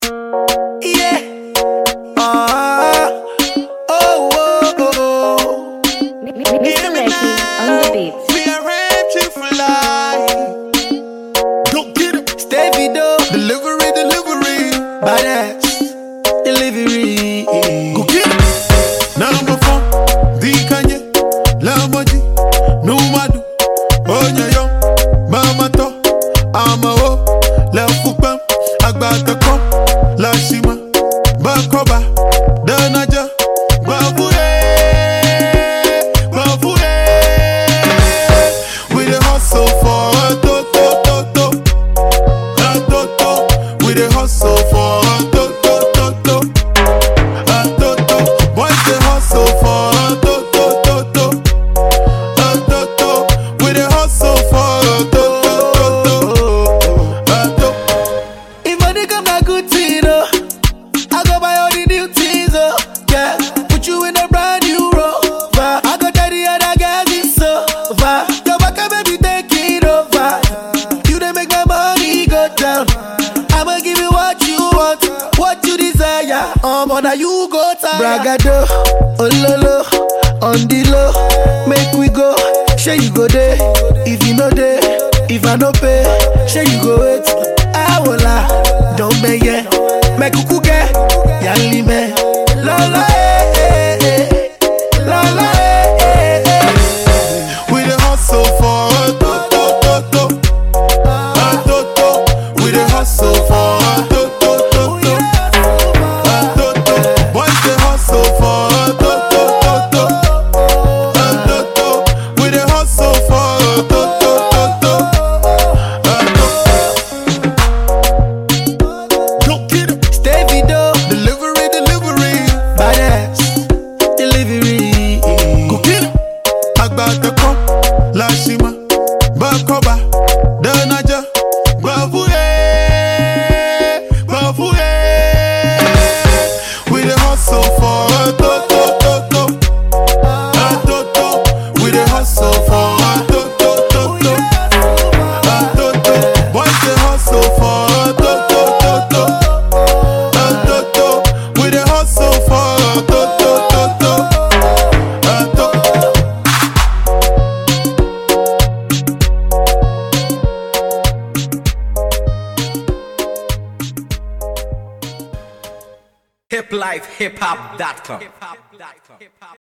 Yeah. Oh, oh, oh, oh. Mr. Lecky on the beats. We are ready to fly. Go get it. Stay video. Delivery. Badass. Delivery. Go get it. Number 4. The Kanye. Lamoji. Numadu. Onyayo. Mama to. Amao. La Fupam. Agbata kom. La Shima. Bakoba. Danaja. Babure. We the hustle for a to. We the hustle for a to. Boys the hustle for a to. We the hustle for a to. If money come na good thing, I go buy all the new things, yeah. Put you in a brand new Rover. I go tell the other guys it's over. Your back baby take it over. You dey make my money go down. I'ma give you what you want, what you desire. But now you go time. Bragado, ololo, on the low. Make we go, shey you go there. If you know there, if I no pay, shey you go wait. Awola, don't be yeah. Make kukuke, yali me. Lola, Lola, we the hustle for a to. We the hustle for a to. Boys the hustle for a to. We the hustle for a to. Go get it. Stay video. Delivery. Badass. Delivery. Go get it. Agbata kom. La Shima. Bakoba. Danaja. Babure. We the hustle for a to. We the hustle for a to. Boys the hustle for a to. We the hustle for a to. Hiplifehiphop.com